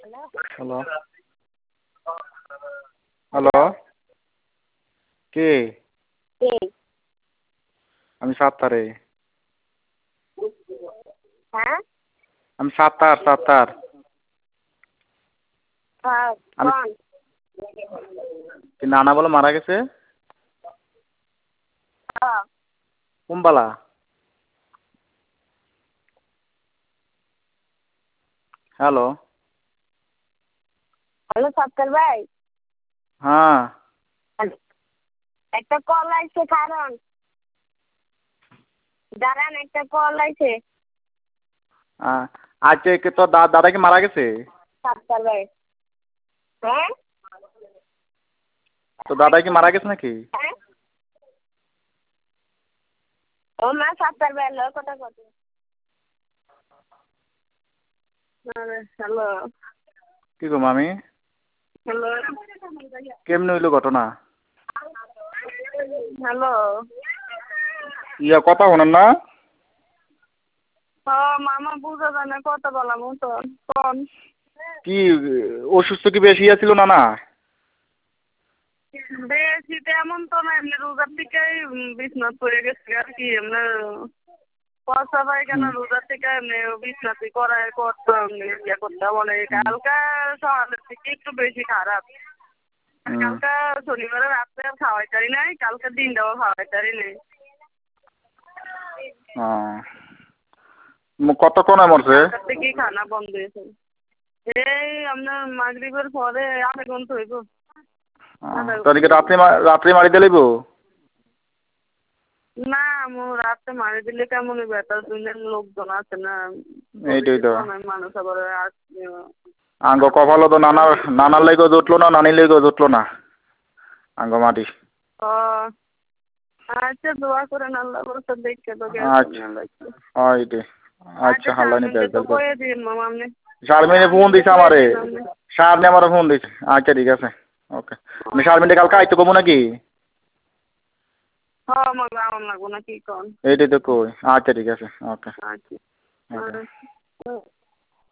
Hello hello কে? কে? আমি সাত্তারে। হ্যাঁ? আমি সাত্তার। আমি কোন? কি নানা বলে মারা গেছে? হ্যাঁ। কুম্বালা। হ্যালো হ্যালো সত্তর ভাই। হ্যাঁ একটা কল আইছে কারণ দাঁড়ান একটা কল আইছে। আজকে কি তোর দাদা কি মারা গেছে? সত্তর ভাই। হ্যাঁ? তো দাদা কি মারা গেছে নাকি? হ্যাঁ? ও মা সত্তর ভাই লো কথা কত? হ্যালো কি গো মামি? হ্যালো কেমনে হইলো ঘটনা? হ্যালো কথা শোনেন না? ও মামা বুঝা যায় না কথা বলা মতন কোন? কি অসুস্থ কি বেশি আছিল না? বেশি তেমন তো না, এমনি রোজার থেকেই বিছনাথ পড়ে গেছে আর কি। এমনি পয়সা পাই কেন রোজার থেকে এমনি বিছনাথি করায় করতো এমনি ইয়ে করতে বলে। কালকা সকালের থেকে একটু বেশি খারাপ। কালকা শনিবারে রাত্রে আর খাওয়াইতারি নাই, কালকে দিনটাও খাওয়াইতারি নাই। কতক্ষণে মরছে? কালকার থেকেই খানা বন্ধ হয়েছে। এই আপনার মাগরিবের পরে আধা ঘন্টা হইব। তাহলে কি রাত্রে মারি দিলেইব? না রাতে মারি দিলে কেমন বেতার দুনিয়ার লোকজন আছে না। এইটাই তো মানুষ আবার আঙ্গ কপালও তো নানার লেগেও জুটলো না, নানির লেগেও জুটলো না আঙ্গ মাটি। আচ্ছা দোয়া করেন আল্লাহ বলতে দেখে তো আচ্ছা হাল্লানি কয়ে দিন মামা আপনি। শারমিনে ফোন দিছে আমারে। শারমিনে আমার ফোন দিছে। আচ্ছা ঠিক আছে ওকে। আমি শারমিনে কালকে আইতে কমু নাকি? হ্যাঁ মামা আমার লাগবো না কি কন? এইটাই তো কই। আচ্ছা ঠিক আছে ওকে। আচ্ছা।